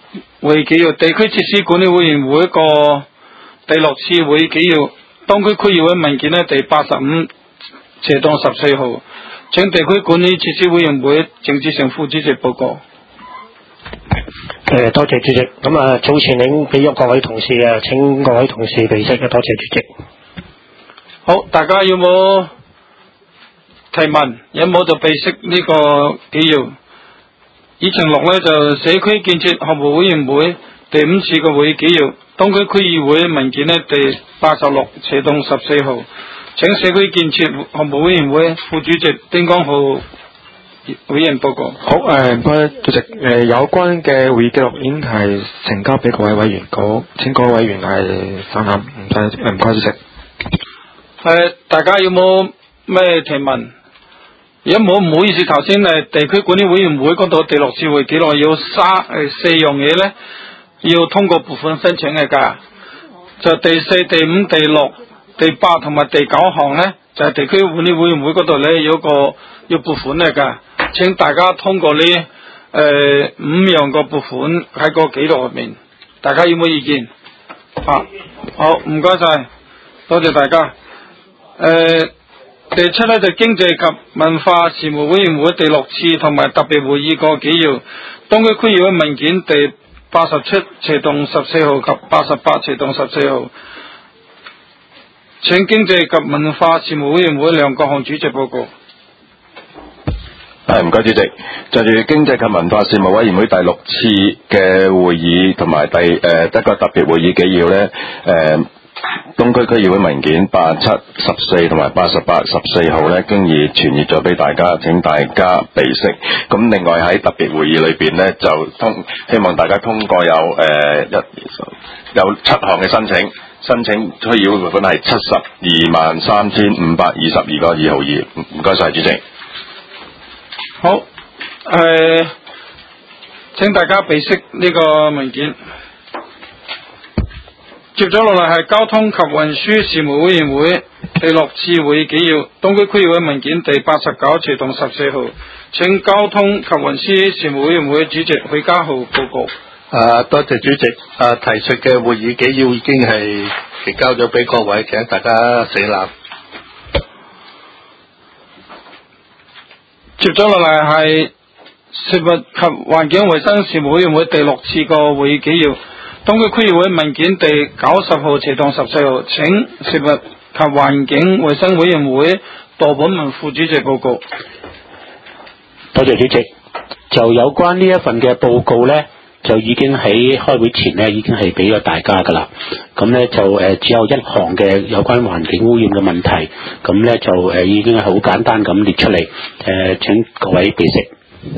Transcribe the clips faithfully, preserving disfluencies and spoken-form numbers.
會紀要，地區設施管理委員會個第六次會紀要，東區區議會文件呢第八十五斜當十四號，請地區管理設施委員會鄭志成副主席報告。 誒，多謝主席。咁啊，早前已經俾咗各位同事啊，請各位同事備悉嘅，多謝主席。 好，大家有冇提問？有冇就備悉呢個紀要？議程六呢就社區建設項目委員會第五次嘅會紀要，東區區議會文件呢第八十六斜當十四號，請社區建設項目委員會副主席丁江浩委員報告。 好，誒，唔該主席。誒，有關嘅會議記錄已經係呈交俾各位委員，好，請各位委員係省覽，唔該，唔該主席。 誒，大家有冇咩提問？如果冇，唔好意思，頭先誒地區管理委員會嗰度第六次會記錄有三誒四樣嘢咧，要通過撥款申請嘅㗎，就第四、第五、第六、第八同埋第九項咧，就係、是、地區管理委員會嗰度咧有個要撥款嚟㗎，請大家通過呢誒、呃、五樣個撥款喺個記錄入面，大家有冇意見？啊，好，唔該晒，多謝大家。誒、呃。第七呢，就經濟及文化事務委員會第六次同埋特別會議個紀要，東區區議會文件第八十七斜當十四號及八十八斜當十四號，請經濟及文化事務委員會梁國雄主席報告。 係，唔該主席，就住經濟及文化事務委員會第六次嘅會議同埋第誒一個特別會議紀要呢。誒、呃。東區區議會文件八七十四同埋八十八十四號咧，經已傳閱咗俾大家，請大家備悉。咁另外喺特別會議裏邊咧，就通希望大家通過有誒、呃、一有七項嘅申請，申請區議會撥款係七十二萬三千五百二十二個二毫二。唔該晒主席。 好，誒、呃，請大家備悉呢個文件。接咗落嚟係交通及運輸事務委員會第六次會議紀要，東區區議會文件第八十九斜當十四號，請交通及運輸事務委員會主席許家豪報告。 啊，多謝主席。啊，提出嘅會議紀要已經係提交咗俾各位，請大家寫覽。 接咗落嚟係食物及環境衛生事務委員會第六次個會議紀要。東區區議會文件第九十號斜當十四號，請食物及環境衛生委員會杜本文副主席報告。 多謝主席。就有關呢一份嘅報告呢，就已經喺開會前呢已經係俾咗大家噶啦。咁呢就誒、呃、只有一項嘅有關環境污染嘅問題，咁呢就誒、呃、已經係好簡單咁列出嚟。誒、呃，請各位備悉。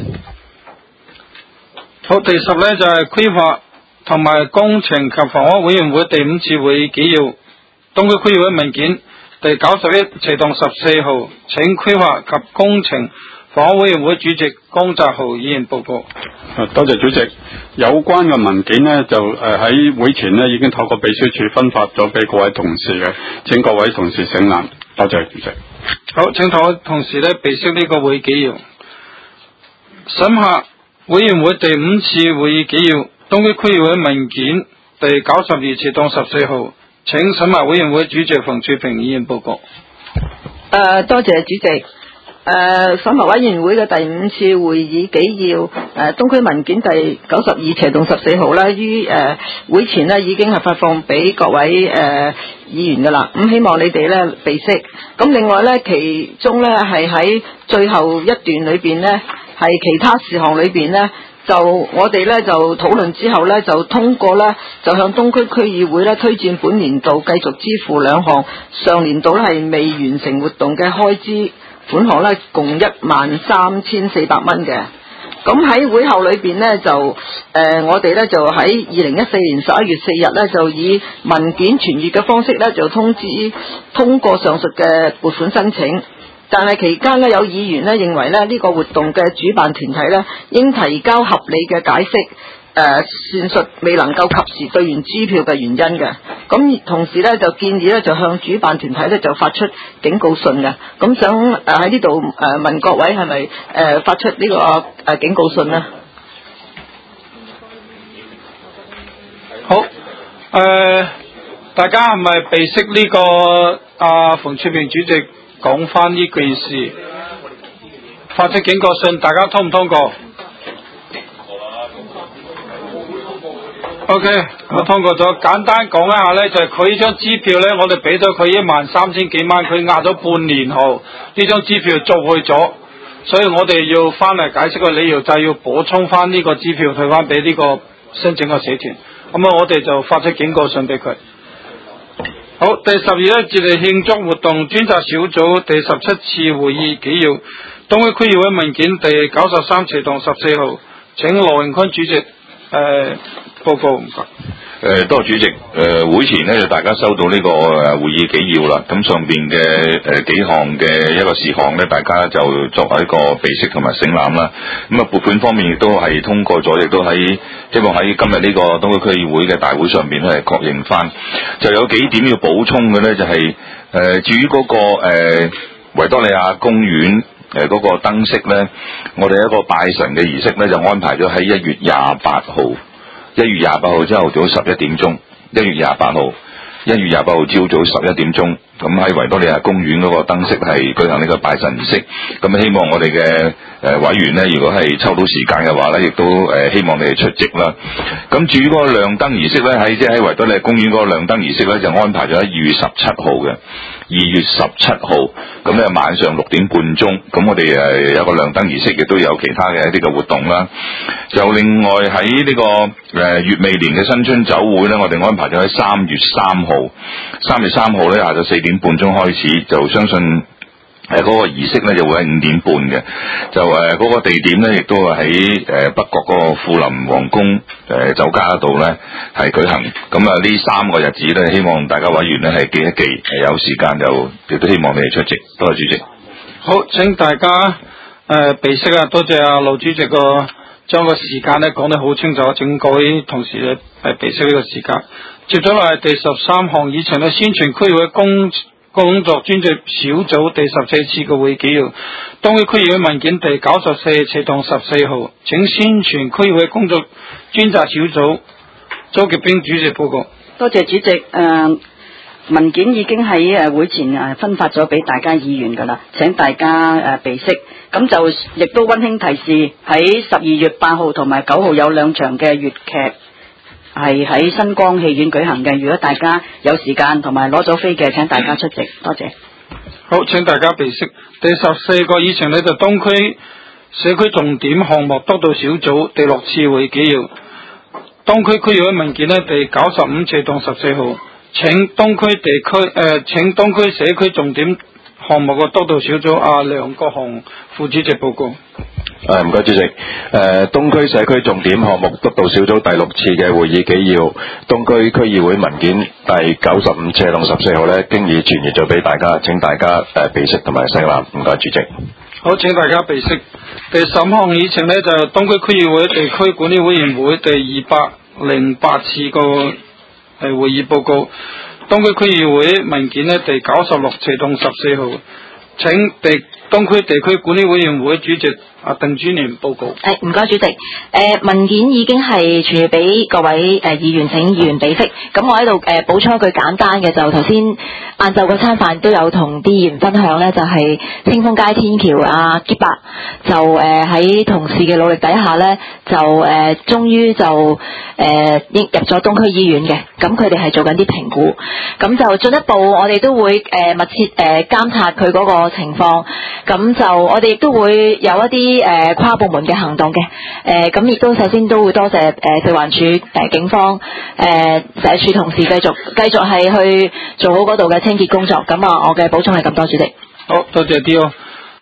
好，第十呢就係規劃同埋工程及房屋委員會第五次會議紀要，東區區議會文件第九十一斜當十四號，請規劃及工程房屋委員會主席江澤豪議員報告。 多謝主席。有關嘅文件呢，就誒喺會前呢已經透過秘書處分發咗俾各位同事嘅，請各位同事省覽。多謝主席。 好，請各位同事呢備悉呢個會議紀要。審核委員會第五次會議紀要，東區區議會文件第九十二斜當十四號，請審核委員會主席馮翠萍議員報告。 誒、呃，多謝主席。誒，審核委員會嘅第五次會議紀要，誒、呃，東區文件第九十二斜當十四號咧，於誒、呃、會前咧已經係發放俾各位誒、呃、議員噶啦。咁希望你哋咧備悉。咁另外咧，其中咧係喺最後一段裏邊咧，係其他事項裏邊咧。就我哋咧就討論之後咧，就通過咧，就向東區區議會咧推薦本年度繼續支付兩項上年度咧係未完成活動嘅開支款項咧，共一萬三千四百蚊嘅。咁喺會後裏邊咧就誒、呃，我哋咧就喺二零一四年十一月四日咧就以文件傳閱嘅方式咧就通知通過上述嘅撥款申請。但係期間咧，有議員咧認為咧呢個活動嘅主辦團體咧應提交合理嘅解釋，誒、呃，算述未能夠及時兌現支票嘅原因嘅。咁同時咧就建議咧就向主辦團體咧就發出警告信嘅。咁想誒喺呢度誒問各位係咪誒發出呢個誒警告信呢？ 好，誒、呃，大家係咪備識呢個阿馮翠萍主席講翻呢件事？發出警告信，大家通唔通過 ？OK， 我通過咗。簡單講一下呢，就係佢呢張支票呢，我哋俾咗佢一萬三千幾蚊，佢壓咗半年後，呢張支票做去咗，所以我哋要翻嚟解釋個理由，就係要補充翻呢個支票退翻俾呢個申請嘅社團。咁啊，我哋就發出警告信俾佢。好，第十二呢，節日慶祝活動專責小組第十七次會議紀要，東區區議會文件第九十三期同十四號，請羅榮坤主席誒、呃、報告。唔該。 誒，多謝主席。誒、呃，會前呢，就大家收到呢個誒會議紀要啦。咁上邊嘅誒幾項嘅一個事項呢，大家就作為一個備悉同埋省覽啦。咁啊，撥款方面亦都係通過咗，亦都喺希望喺今日呢個東區區議會嘅大會上邊咧係確認翻。就有幾點要補充嘅呢，就係、是、誒、呃、至於嗰、那個誒、呃、維多利亞公園誒嗰個燈飾呢，我哋一個拜神嘅儀式呢，就安排咗喺一月廿八號。一月廿八號朝早十一點鐘，一月廿八號，一月廿八號朝早十一點鐘，咁喺維多利亞公園嗰個燈飾係舉行呢個拜神儀式。咁希望我哋嘅誒委員呢，如果係抽到時間嘅話呢，亦都誒希望你哋出席啦。咁至於嗰個亮燈儀式呢，喺即係喺維多利亞公園嗰個亮燈儀式呢，就安排咗喺二月十七號嘅。二月十七號，咁咧晚上六點半鐘，咁我哋誒有個亮燈儀式，亦都有其他嘅一啲嘅活動啦。就另外喺呢個誒乙未年嘅新春酒會咧，我哋安排咗喺三月三號，三月三號咧下晝四點半鐘開始，就相信。誒，嗰個儀式咧就會喺五點半嘅，就誒嗰個地點咧亦都係喺誒北角嗰個富林皇宮誒酒家度咧係舉行。咁啊呢三個日子咧，希望大家委員咧係記一記，誒有時間就亦都希望你哋出席。多謝主席。 好，請大家誒備悉啊，多謝啊盧主席個將個時間咧講得好清楚，請各位同事咧係備悉呢個時間。接咗落嚟第十三項議程咧，宣傳區議會公工作專責小組第十四次嘅會紀要，東區區議會文件第九十四期同十四號，請宣傳區議會工作專責小組周潔冰主席報告。 多謝主席。誒、呃，文件已經喺誒會前誒分發咗俾大家議員噶啦，請大家誒備悉。咁就亦都溫馨提示，喺十二月八號同埋九號有兩場嘅粵劇。係喺新光戲院舉行嘅，如果大家有時間同埋攞咗飛嘅，請大家出席，多謝。 好，請大家備悉。第十四個議程呢，就東區社區重點項目督導小組第六次會紀要，東區區議會文件呢，第九十五期同十四號，請東區地區誒、呃，請東區社區重點項目嘅督導小組阿梁國雄副主席報告。 誒，唔該主席。誒、呃，東區社區重點項目督導小組第六次嘅會議紀要，東區區議會文件第九十五期同十四號呢，經已傳閱咗俾大家，請大家誒備悉同埋省覽。唔該主席。 好，請大家備悉。第十項議程呢，就係東區區議會地區管理委員會第二百零八次個誒會議報告，東區區議會文件呢，第九十六期同十四號，請地東區地區管理委員會主席阿鄧珠年報告。 誒，唔該主席。誒、呃，文件已經係傳俾各位誒、呃、議員，請議員備悉。咁我喺度誒補充一句簡單嘅，就頭先晏晝嗰餐飯都有同啲議員分享咧，就係、是、清風街天橋啊傑伯就誒喺、呃、同事嘅努力底下咧，就誒終於就誒、呃、入咗東區醫院嘅。咁佢哋係做緊啲評估，咁就進一步我哋都會誒、呃、密切誒、呃、監察佢嗰個情況。咁就我哋亦都會有一啲誒、呃、跨部門嘅行動嘅，誒咁亦都首先都會多謝誒、呃、食環署、誒、呃、警方、誒、呃、社署同事繼續繼續係去做好嗰度嘅清潔工作。咁啊，我嘅補充係咁多，主席。 好多謝 D O。